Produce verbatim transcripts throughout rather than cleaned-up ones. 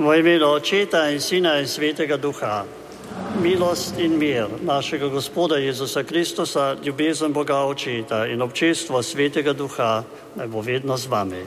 V imenu Očeta in Sina in Svetega Duha. Milost in mir našega Gospoda Jezusa Kristusa, ljubezen Boga Očeta in občestvo Svetega Duha naj bo vedno z vami.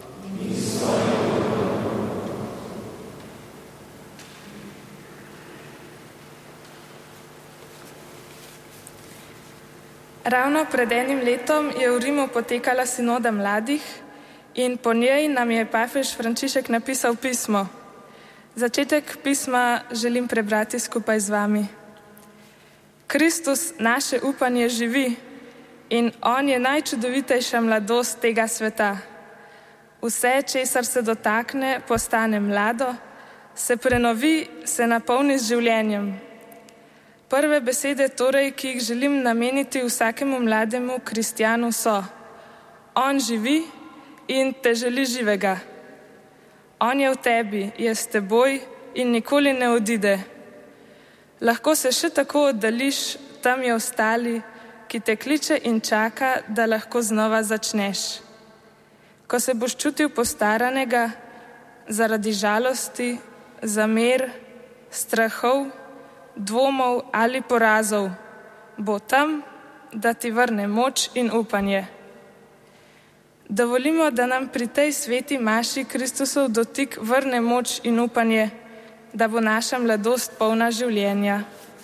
Ravno pred enim letom je v Rimu potekala sinoda mladih in po njej nam je papež Frančišek napisal pismo. Začetek pisma želim prebrati skupaj z vami. Kristus naše upanje živi in on je najčudovitejša mladost tega sveta. Vse, česar se dotakne, postane mlado, se prenovi, se napolni z življenjem. Prve besede torej, ki jih želim nameniti vsakemu mlademu kristjanu so: on živi in te želi živega. On je v tebi, je s teboj in nikoli ne odide. Lahko se še tako oddališ, tam je ostali, ki te kliče in čaka, da lahko znova začneš. Ko se boš čutil postaranega zaradi žalosti, zamer, strahov, dvomov ali porazov, bo tam, da ti vrne moč in upanje. Dovolimo, da nam pri tej sveti maši Kristusov dotik vrne moč in upanje, da bo naša mladost polna življenja.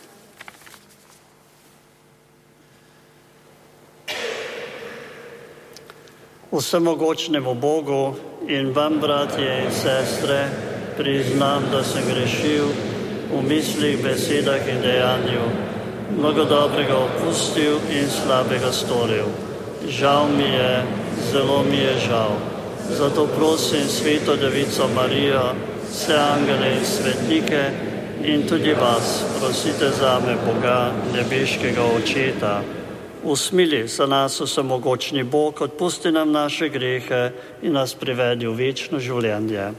Vsemogočnemu Bogu in vam, bratje in sestre, priznam, da sem grešil v mislih, besedah in dejanju, mnogo dobrega opustil in slabega storil. Žal mi je, zelo mi je žal. Zato prosim Sveto Devico Marijo, vse angele in svetnike in tudi vas, prosite zame Boga, nebeškega Očeta. Usmili se nas vsemogočni Bog, odpusti nam naše grehe in nas privedi v večno življenje.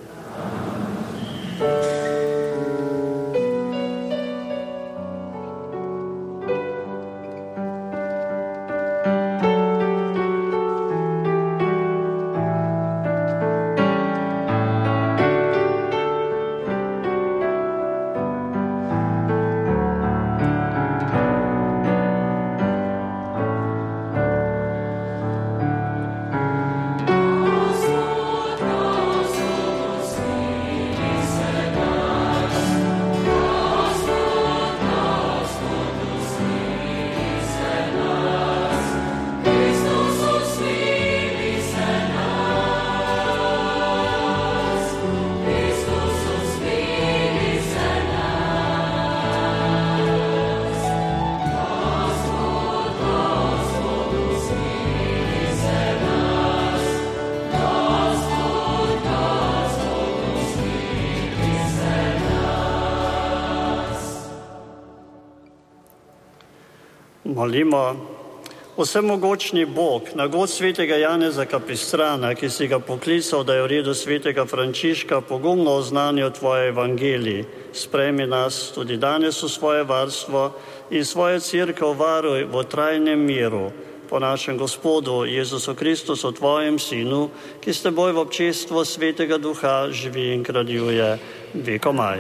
Molimo. Vsemogočni Bog, na god svetega Janeza Kapistrana, ki si ga poklical, da je v redu svetega Frančiška pogumno oznanil tvoje evangelij, sprejmi nas tudi danes v svoje varstvo in svojo cerkev varuj v trajnem miru. Po našem Gospodu Jezusu Kristusu, tvojem Sinu, ki s teboj v občestvu Svetega Duha živi in kraljuje vekomaj.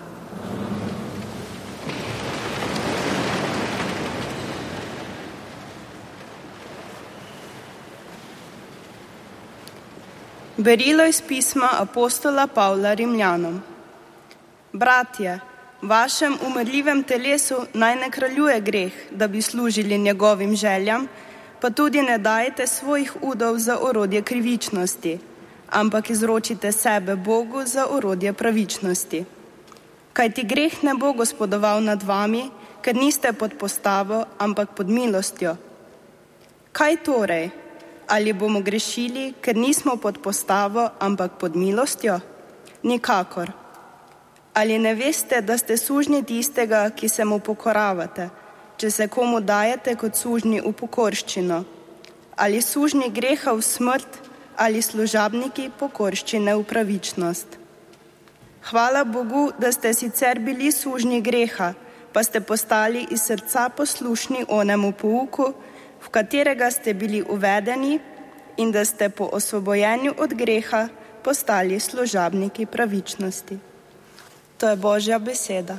Berilo iz pisma apostola Pavla Rimljanom. Bratje, v vašem umrljivem telesu naj ne kraljuje greh, da bi služili njegovim željam, pa tudi ne dajete svojih udov za orodje krivičnosti, ampak izročite sebe Bogu za orodje pravičnosti. Kajti greh ne bo gospodoval nad vami, ker niste pod postavo, ampak pod milostjo. Kaj torej? Ali bomo grešili, ker nismo pod postavo, ampak pod milostjo? Nikakor. Ali ne veste, da ste sužnji tistega, ki se mu pokoravate, če se komu dajete kot sužnji v pokorščino? Ali sužnji greha v smrt, ali služabniki pokorščine v pravičnost? Hvala Bogu, da ste sicer bili sužnji greha, pa ste postali iz srca poslušni onemu pouku, v katerega ste bili uvedeni, in da ste po osvobojenju od greha postali služabniki pravičnosti. To je Božja beseda.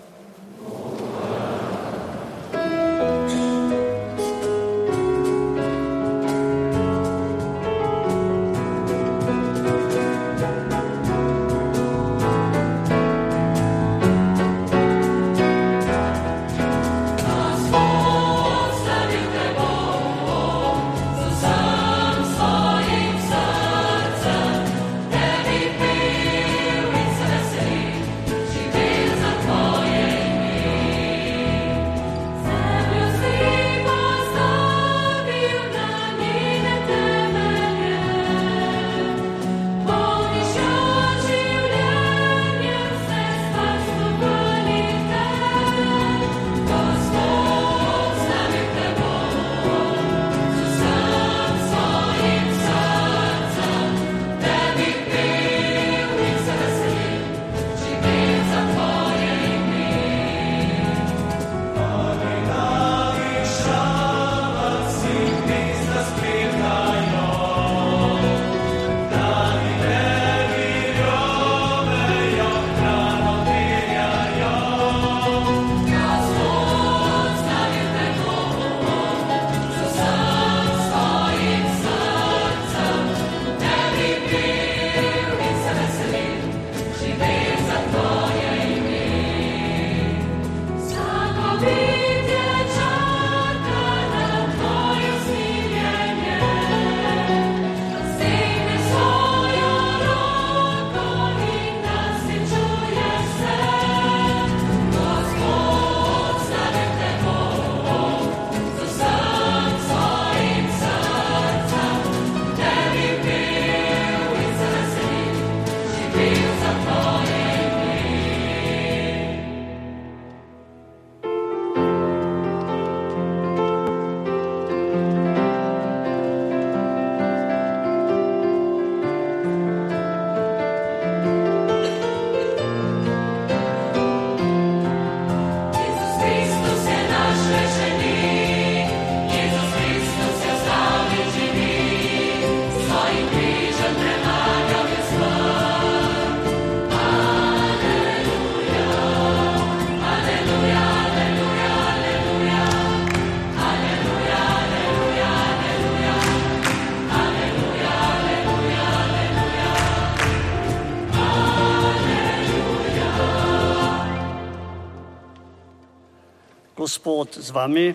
Gospod z vami.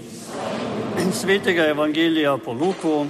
Svetega Evangelija po Luku.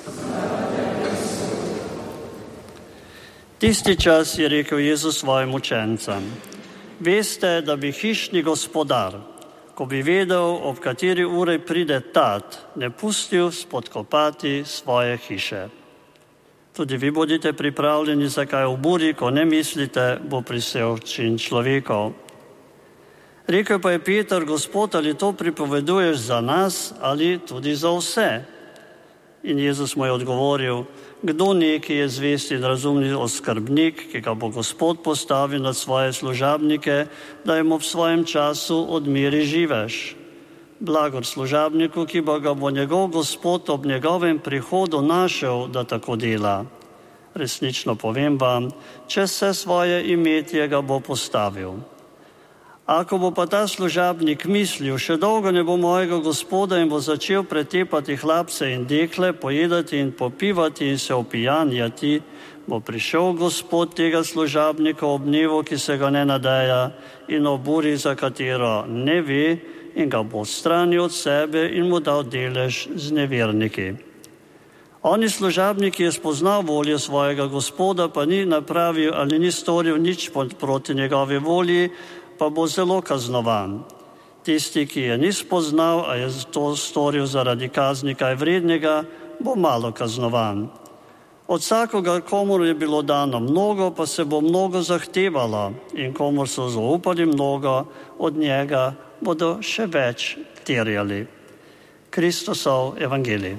Tisti čas je rekel Jezus svojim učencem: Veste, da bi hišni gospodar, ko bi vedel, ob kateri uri pride tat, ne pustil spodkopati svoje hiše. Tudi vi bodite pripravljeni, zakaj v buri, ko ne mislite, bo prišel sin človekov. Rekel pa je Peter: Gospod, ali to pripoveduješ za nas ali tudi za vse? In Jezus mu je odgovoril: Kdo neki je zvesti in razumni oskrbnik, ki ga bo Gospod postavil nad svoje služabnike, da jim ob svojem času odmeri živež? Blagor služabniku, ki bo ga bo njegov Gospod ob njegovem prihodu našel, da tako dela. Resnično povem vam, če vse svoje imetje ga bo postavil. Ako bo pa ta služabnik mislil, še dolgo ne bo mojega Gospoda, in bo začel pretepati hlapce in dekle, pojedati in popivati in se opijanjati, bo prišel Gospod tega služabnika ob dnevu, ki se ga ne nadeja, in ob uri, za katero ne ve, in ga bo odstranil od sebe in mu dal delež z neverniki. Oni služabnik je spoznal voljo svojega Gospoda, pa ni napravil ali ni storil nič proti njegovi volji, pa bo zelo kaznovan. Tisti, ki je ni spoznal, a je to storil zaradi kazni kaj vrednega, bo malo kaznovan. Od vsakoga, komur je bilo dano mnogo, pa se bo mnogo zahtevalo, in komur so zaupali mnogo, od njega bodo še več terjali. Kristusov evangelij.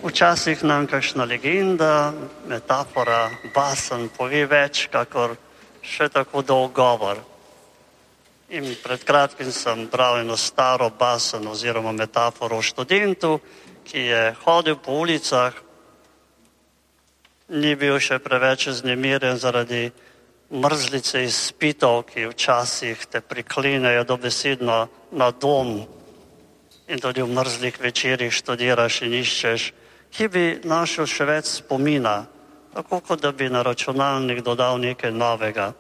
Včasih nam kakšna legenda, metafora, basen pove več, kakor še tako dolg govor. In pred kratkim sem bral eno staro basen oziroma metaforo o študentu, ki je hodil po ulicah, ni bil še preveč vznemirjen zaradi mrzlice izpitov, ki včasih te priklinejo dobesedno na dom in tudi v mrzlih večerih študiraš in iščeš, ki bi našel še več spomina, tako kot da bi na računalnik dodal nekaj novega.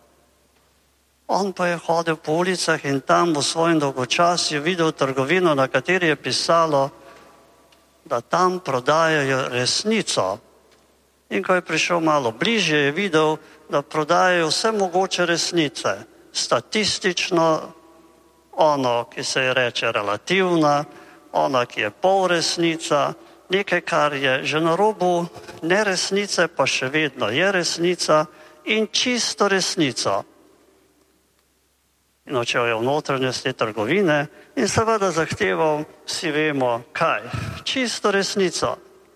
On pa je hodil po ulicah in tam v svojem dolgočasju videl trgovino, na kateri je pisalo, da tam prodajajo resnico. In ko je prišel malo bližje, je videl, da prodajajo vse mogoče resnice. Statistično, ono, ki se je reče relativna, ona, ki je pol resnica, nekaj, kar je že na robu neresnice, pa še vedno je resnica in čisto resnico. In odšel je v notranjost te trgovine in seveda zahteval, vsi vemo, kaj, čisto resnico.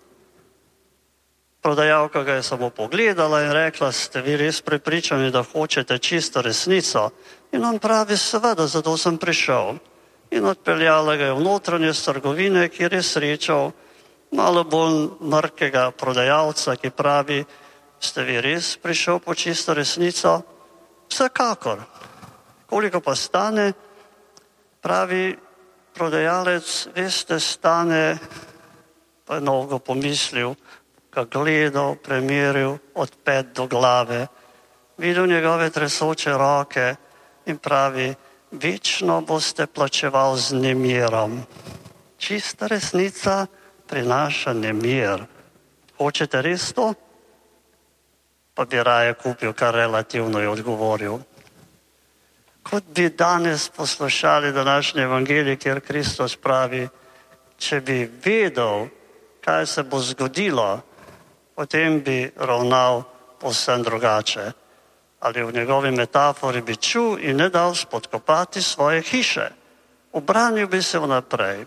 Prodajalka ga je samo pogledala in rekla, ste vi res prepričani, da hočete čisto resnico? In on pravi, seveda, zato sem prišel. In odpeljala ga je v notranjost trgovine, kjer je srečal malo bolj mrkega prodajalca, ki pravi, ste vi res prišel po čisto resnico? Vsekakor. Koliko pa stane? Pravi prodajalec, veste, stane, pa je mnogo pomislil, ga gledal, premeril od pet do glave, videl njegove tresoče roke in pravi, večno boste plačeval z nemirom. Čista resnica prinaša nemir. Hočete res to? Pa bi raje kupil, kar relativno je odgovoril. Kot bi danes poslušali današnji evangelij, kjer Kristus pravi, če bi vedel, kaj se bo zgodilo, potem bi ravnal povsem drugače. Ali v njegovi metafori bi čul in ne dal spodkopati svoje hiše. Obranil bi se vnaprej.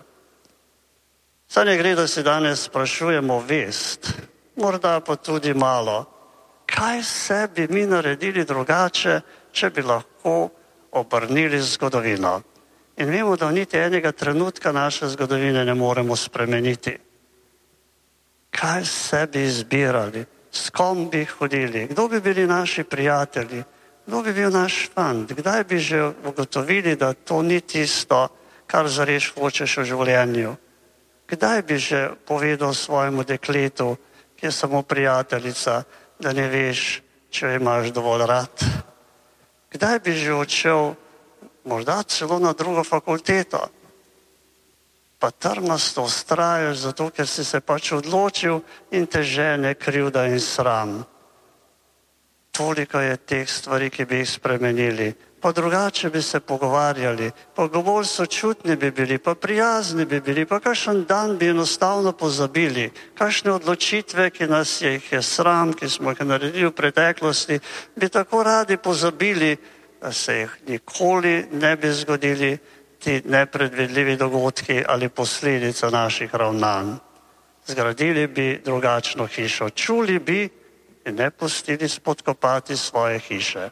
Saj ne gre, da si danes sprašujemo vest, morda pa tudi malo, kaj se bi mi naredili drugače, če bi lahko obrnili zgodovino. In vemo, da niti enega trenutka naše zgodovine ne moremo spremeniti. Kaj se bi izbirali, s kom bi hodili, kdo bi bili naši prijatelji, kdo bi bil naš fant, kdaj bi že ugotovili, da to ni tisto, kar zares hočeš v življenju. Kdaj bi že povedal svojemu dekletu, ki je samo prijateljica, da ne veš, če jo imaš dovolj rad. Kdaj bi že odšel, morda celo na drugo fakulteto, pa trmasto vztrajaš zato, ker si se pač odločil in te žene krivda in sram. Toliko je teh stvari, ki bi jih spremenili. Pa drugače bi se pogovarjali, pa bolj sočutni bi bili, pa prijazni bi bili, pa kakšen dan bi enostavno pozabili. Kakšne odločitve, ki nas je, jih je sram, ki smo jih naredili v preteklosti, bi tako radi pozabili, da se jih nikoli ne bi zgodili ti nepredvidljivi dogodki ali posledica naših ravnanj. Zgradili bi drugačno hišo, čuli bi in ne pustili spodkopati svoje hiše.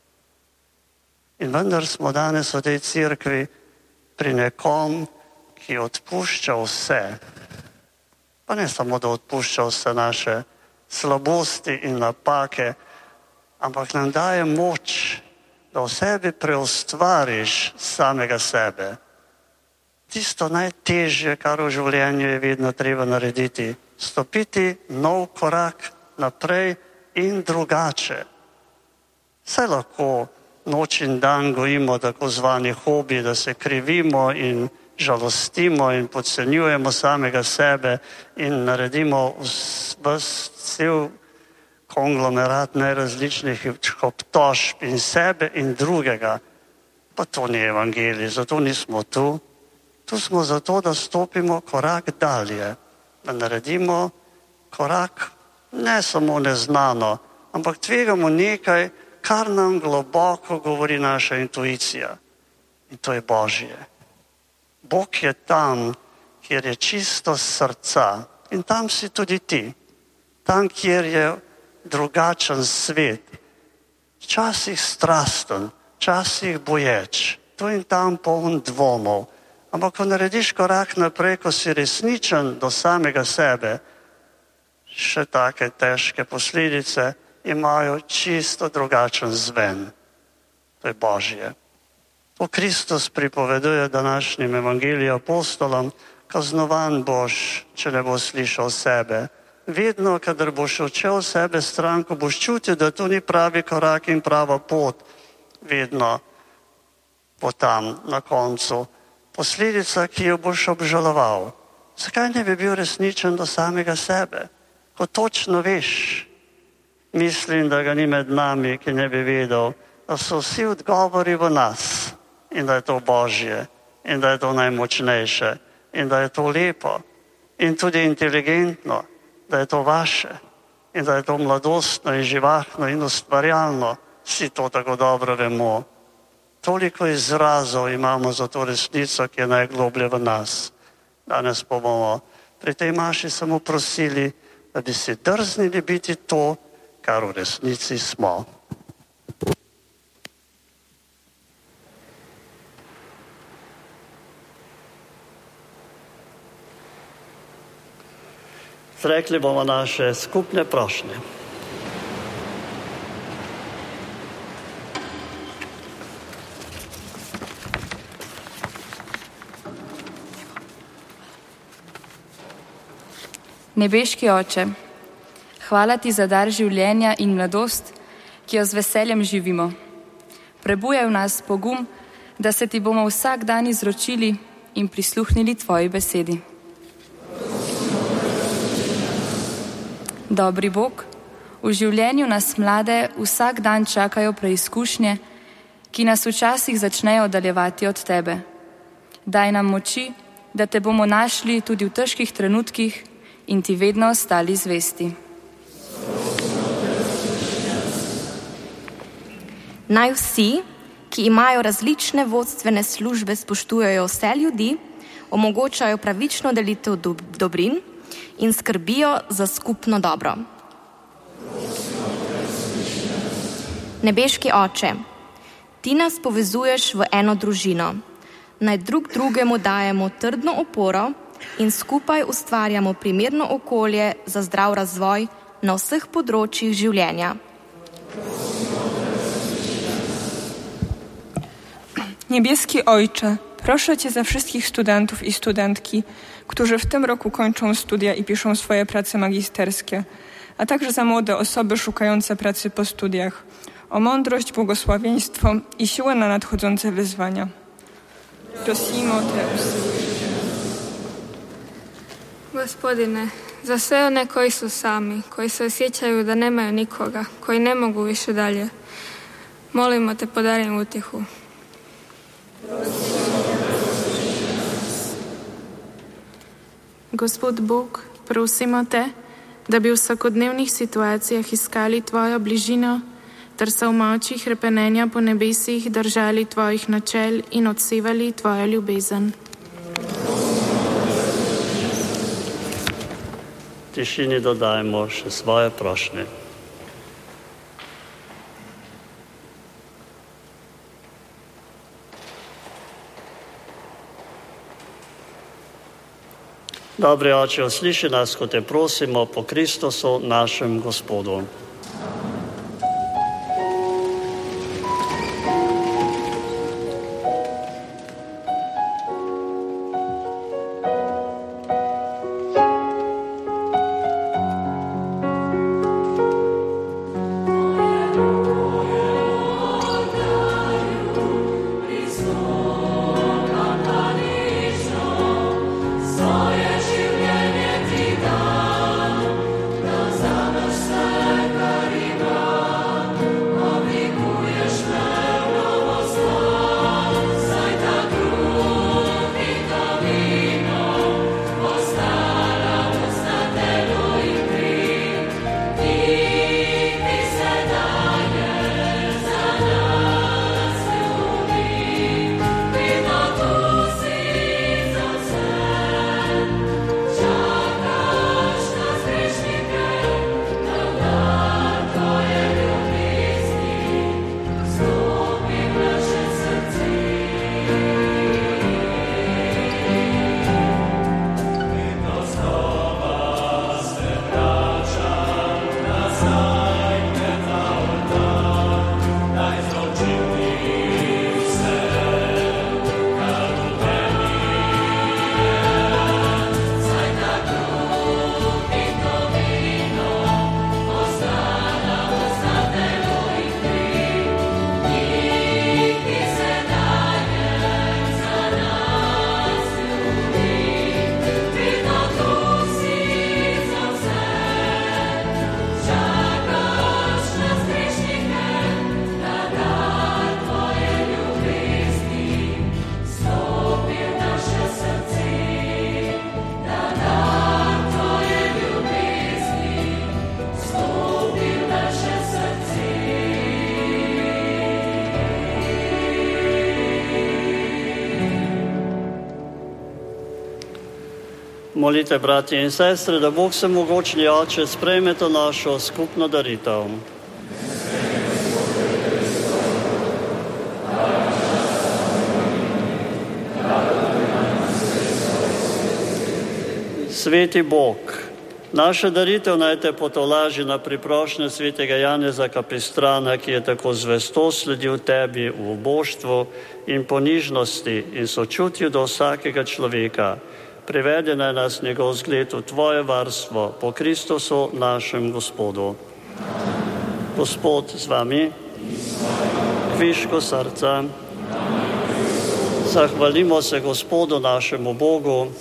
In vendar smo danes v tej cerkvi pri nekom, ki odpušča vse. Pa ne samo, da odpušča vse naše slabosti in napake, ampak nam daje moč, da v sebi preustvariš samega sebe. Tisto najtežje, kar v življenju je vedno treba narediti, stopiti nov korak naprej in drugače. Saj lahko noč in dan gojimo tako zvani hobi, da se krivimo in žalostimo in podcenjujemo samega sebe in naredimo ves cel konglomerat najrazličnih obtožb in sebe in drugega. Pa to ni evangelij, zato nismo tu. Tu smo zato, da stopimo korak dalje, da naredimo korak ne samo neznano, ampak tvegamo nekaj, kar nam globoko govori naša intuicija. In to je Božje. Bog je tam, kjer je čisto srca, In tam si tudi ti. Tam, kjer je drugačen svet. Včasih strasten, včasih boječ. Tu in tam poln dvomov. Ampak ko narediš korak naprej, ko si resničen do samega sebe, še take težke posledice imajo čisto drugačen zven. To je Božje. To Kristus pripoveduje današnjim evangeliju apostolom, kaznovan boš, če ne boš slišal sebe. Vedno, kadar boš odšel sebe stran, ko boš čutil, da to ni pravi korak in prava pot, vedno bo tam na koncu posledica, ki jo boš obžaloval. Zakaj ne bi bil resničen do samega sebe? Ko točno veš, mislim, da ga ni med nami, ki ne bi vedel, da so vsi odgovori v nas in da je to Božje in da je to najmočnejše in da je to lepo in tudi inteligentno, da je to vaše in da je to mladostno in živahno in ustvarjalno. Vsi to tako dobro vemo. Toliko izrazov imamo za to resnico, ki je najgloblje v nas. Danes pa bomo pri tej maši samo prosili, da bi si drznili biti to, kar v resnici smo. Zrekli bomo naše skupne prošnje. Nebeški Oče, hvala ti za dar življenja in mladost, ki jo z veseljem živimo. Prebujaj v nas pogum, da se ti bomo vsak dan izročili in prisluhnili tvoji besedi. Dobri Bog, v življenju nas mlade vsak dan čakajo preizkušnje, ki nas včasih začnejo oddaljevati od tebe. Daj nam moči, da te bomo našli tudi v težkih trenutkih in ti vedno ostali zvesti. Naj vsi, ki imajo različne vodstvene službe, spoštujejo vse ljudi, omogočajo pravično delitev dobrin in skrbijo za skupno dobro. Nebeški Oče, ti nas povezuješ v eno družino. Naj drug drugemu dajemo trdno oporo in skupaj ustvarjamo primerno okolje za zdrav razvoj na vseh področjih življenja. Niebieski Ojcze, proszę Cię za wszystkich studentów i studentki, którzy w tym roku kończą studia i piszą swoje prace magisterskie, a także za młode osoby szukające pracy po studiach, o mądrość, błogosławieństwo i siłę na nadchodzące wyzwania. Prosimo Te usłyszy. Gospodine, za sve one koji su sami, koji se osjećaju da nemaju nikoga, koji ne mogu više dalje, molimo Te podari im utjehu. Gospod Bog, prosimo Te, da bi v vsakodnevnih situacijah iskali Tvojo bližino, ter se v moči hrepenenja po nebesih držali Tvojih načel in odsevali Tvojo ljubezen. V tišini dodajmo še svoje prošnje. Dobri Oče, usliši nas, ko Te prosimo po Kristusu, našem Gospodu. Svoje življenje ti dam, da za naš vsega Molite, bratje in sestre, da Bog Vsemogočni Oče sprejme to našo skupno daritev. Sveti Bog, naša daritev naj te potolaži na priprošnjo svetega Janeza Kapistrana, ki je tako zvesto sledil tebi v oboštvu in ponižnosti in sočutju do vsakega človeka. Privede naj nas njegov zgled v tvoje varstvo po Kristusu našem Gospodu. Gospod z vami, kviško srca, zahvalimo se Gospodu našemu Bogu.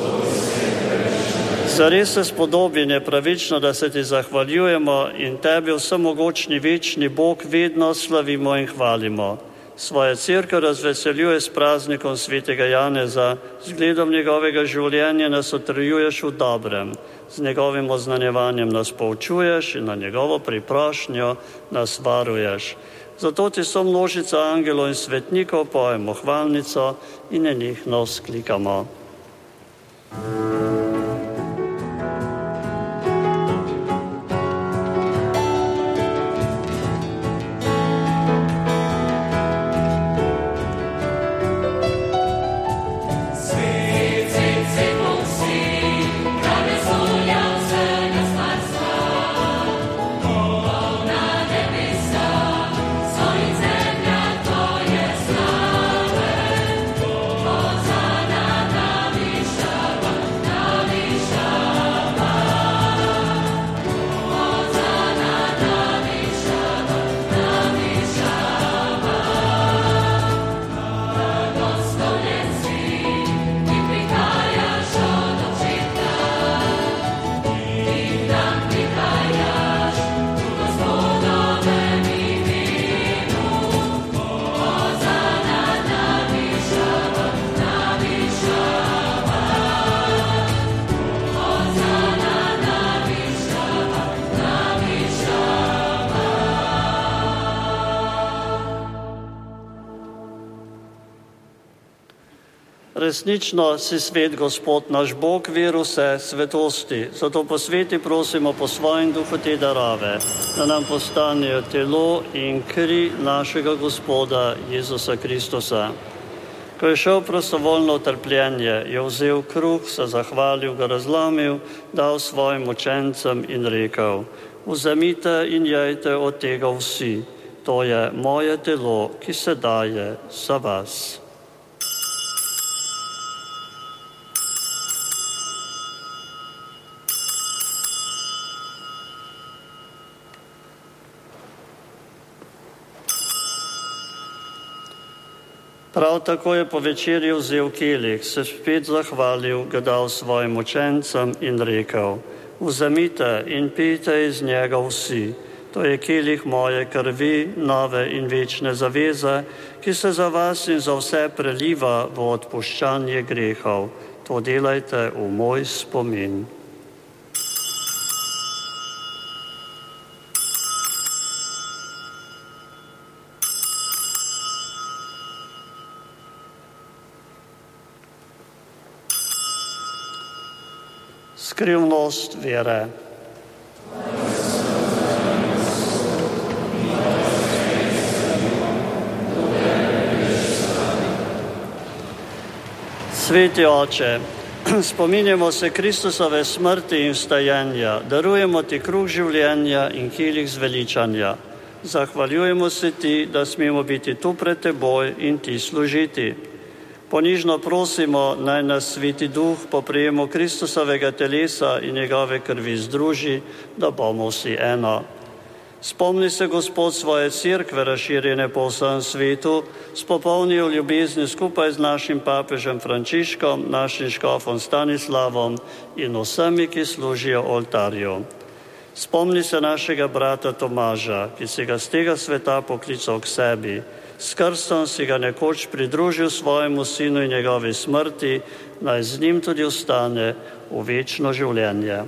Zares se spodobi in je pravično, da se ti zahvaljujemo in tebi vsemogočni večni Bog vedno slavimo in hvalimo. Svoje cerkev razveseljuje s praznikom svetega Janeza, z gledom njegovega življenja nas utrjuješ v dobrem, z njegovim oznanjevanjem nas poučuješ in na njegovo priprošnjo nas varuješ. Zato ti so množica angelov in svetnikov pojemo hvalnico in na njih nos klikamo. Resnično si svet, Gospod, naš Bog, vir vse svetosti. Zato posveti prosimo po svojem duhu te darove, da nam postanejo telo in kri našega Gospoda Jezusa Kristusa. Ko je šel prostovoljno trpljenje, je vzel kruh, se zahvalil, ga razlomil, dal svojim učencem in rekel: vzemite in jejte od tega vsi, to je moje telo, ki se daje za vas. Prav tako je po večerji vzel kelih, se spet zahvalil, ga dal svojim učencem in rekel: vzemite in pijte iz njega vsi, to je kelih moje krvi, nove in večne zaveze, ki se za vas in za vse preliva v odpuščanje grehov. To delajte v moj spomin. Skrivnost vere. Sveti Oče, spominjamo se Kristusove smrti in vstajenja, darujemo ti kruh življenja in kelih zveličanja. Zahvaljujemo se ti, da smemo biti tu pred teboj in ti služiti. Ponižno prosimo, naj nas Sveti Duh po prejemu Kristusovega telesa in njegove krvi združi, da bomo vsi eno. Spomni se, Gospod, svoje cerkve razširjene po vsem svetu, s popolnijo ljubezni skupaj z našim papežem Frančiškom, našim škofom Stanislavom in vsemi, ki služijo oltarju. Spomni se našega brata Tomaža, ki si ga z tega sveta poklical k sebi. S krstom si ga nekoč pridružil svojemu sinu in njegovi smrti, naj z njim tudi ostane v večno življenje.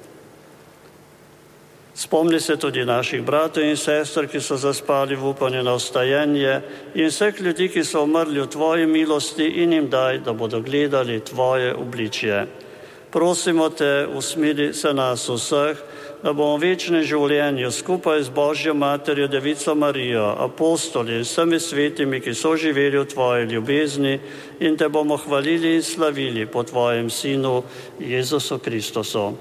Spomni se tudi naših bratov in sester, ki so zaspali v upanju na vstajenje, in vseh ljudi, ki so umrli v tvoji milosti, in jim daj, da bodo gledali tvoje obličje. Prosimo te, usmiri se nas vseh, da bomo v večnem življenju skupaj z Božjo Materjo Devico Marijo, apostoli, vsemi svetimi, ki so živeli v tvoji ljubezni, in te bomo hvalili in slavili po tvojem Sinu Jezusu Kristusu.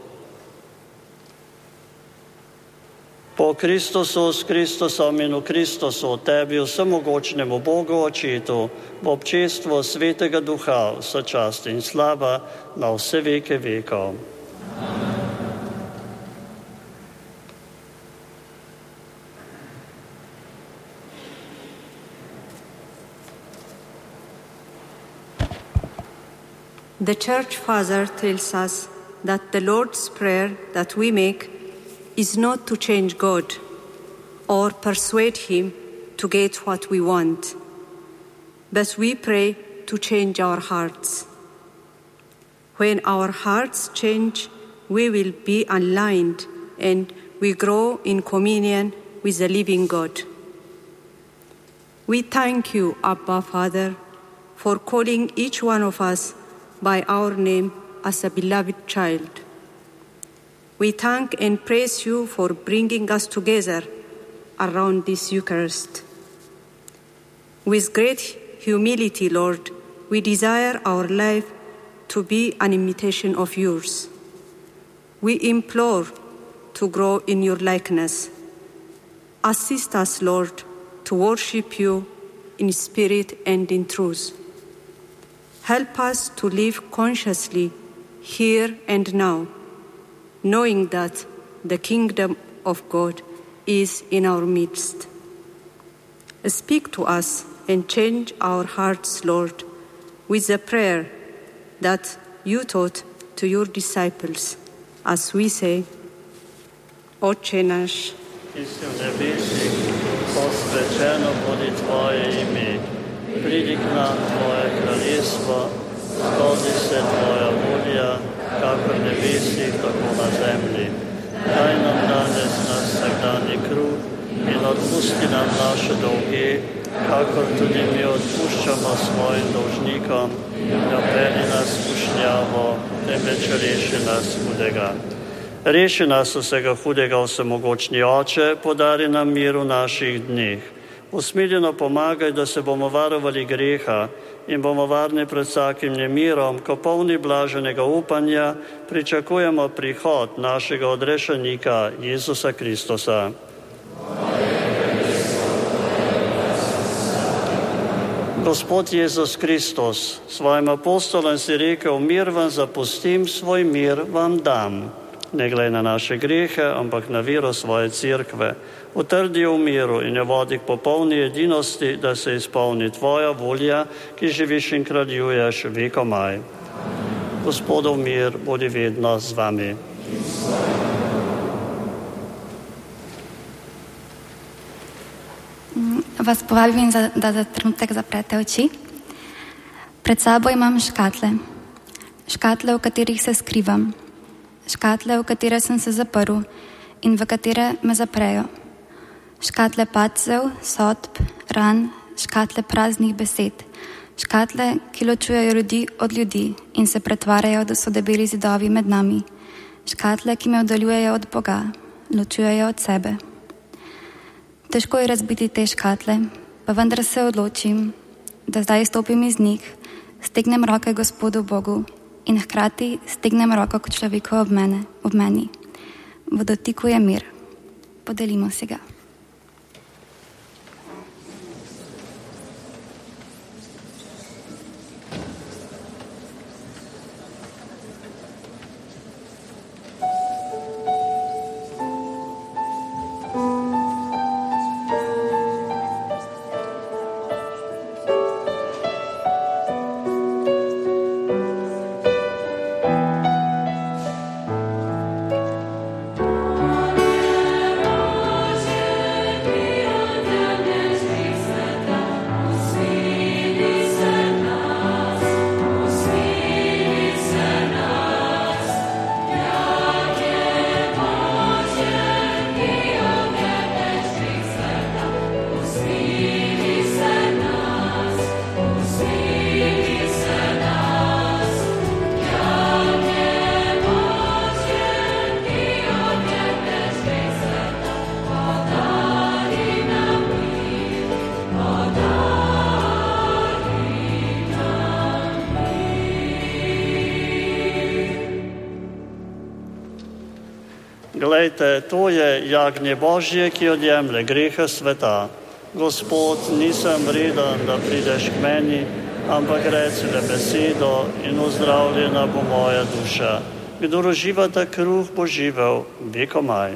Po Kristusu, s Kristusom in v Kristusu, tebi vsemogočnemu Bogu Očetu, v občestvu Svetega Duha, vsa čast in slava na vse veke vekov. The Church Father tells us that the Lord's Prayer that we make is not to change God or persuade Him to get what we want, but we pray to change our hearts. When our hearts change, we will be aligned and we grow in communion with the living God. We thank you, Abba Father, for calling each one of us by our name as a beloved child. We thank and praise you for bringing us together around this Eucharist. With great humility, Lord, we desire our life to be an imitation of yours. We implore to grow in your likeness. Assist us, Lord, to worship you in spirit and in truth. Help us to live consciously here and now, knowing that the kingdom of God is in our midst. Speak to us and change our hearts, Lord, with the prayer that you taught to your disciples, as we say, Oče naš, ki si v nebesih, posvečeno bodi tvoje ime, pridi k nam tvoje kraljestvo, zgodi se tvoja volja, kakor v nebesih, tako na zemlji. Daj nam danes naš vsakdanji kruh in odpusti nam naše dolge, kakor tudi mi odpuščamo svojim dolžnikom, in ne vpelji nas v skušnjavo, temveč reši nas hudega. Reši nas vsega hudega, vsemogočni Oče, podari nam mir v naših dneh. Usmiljeno pomagaj, da se bomo varovali greha in bomo varni pred vsakim nemirom, ko polni blaženega upanja pričakujemo prihod našega odrešenika Jezusa Kristusa. Gospod Jezus Kristus, svojim apostolom si rekel, mir vam zapustim, svoj mir vam dam. Ne glej na naše grehe, ampak na vero svoje cerkve. Utrdi jo v miru in jo vodi k popolni edinosti, da se izpolni tvoja volja, ki živiš in kraljuješ vekomaj. Gospodov mir bodi vedno z vami. Vas povabim, da za trenutek zaprete oči. Pred sabo imam škatle. Škatle, v katerih se skrivam. Škatle, v katere sem se zaprl in v katere me zaprejo. Škatle padcev, sodb, ran, škatle praznih besed. Škatle, ki ločujejo ljudi od ljudi in se pretvarjajo, da so debeli zidovi med nami. Škatle, ki me oddaljujejo od Boga, ločujejo od sebe. Težko je razbiti te škatle, pa vendar se odločim, da zdaj stopim iz njih, stegnem roke Gospodu Bogu in hkrati stegnem roko k človeku ob, mene, ob meni. V dotiku je mir. Podelimo si ga. Yeah. Glejte, to je jagnje Božje, ki odjemlje grehe sveta. Gospod, nisem vreden, da prideš k meni, ampak reci le besedo in ozdravljena bo moja duša. Kdor uživa ta kruh, bo živel vekomaj.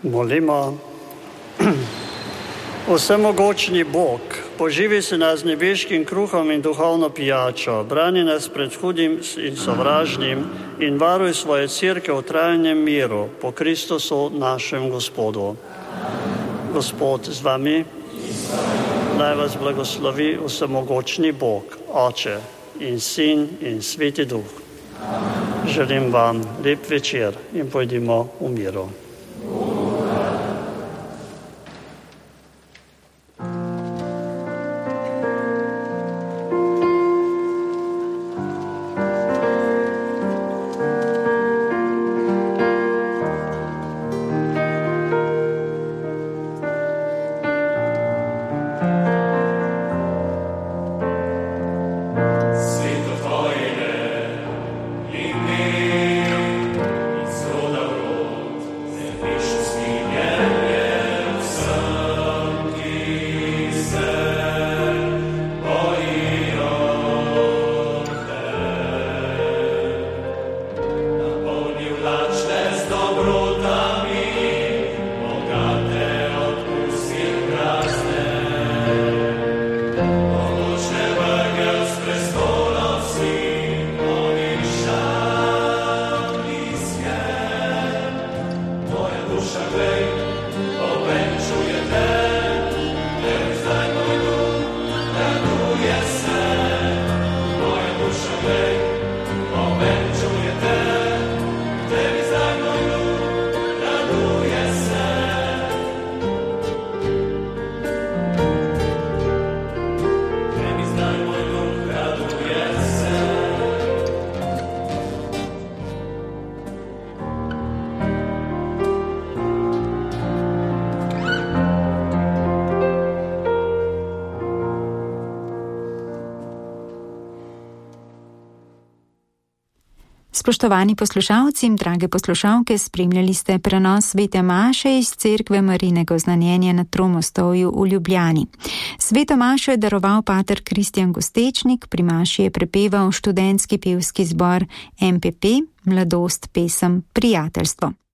Molimo. Vsemogočni Bog, poživi se nas z nebeškim kruhom in duhovno pijačo, brani nas pred hudim in sovražnim in varuj svoje cerke v trajnem miru po Kristusu našem Gospodu. Gospod z vami, naj vas blagoslovi vsemogočni Bog, Oče in Sin in Sveti Duh. Želim vam lep večer in pojdimo v miru. Spoštovani poslušalci in drage poslušalke, spremljali ste prenos svete maše iz cerkve Marijinega oznanjenja na Tromostovju v Ljubljani. Sveto mašo je daroval pater Kristjan Gostečnik, pri maši je prepeval študentski pevski zbor M P P, Mladost, pesem Prijateljstvo.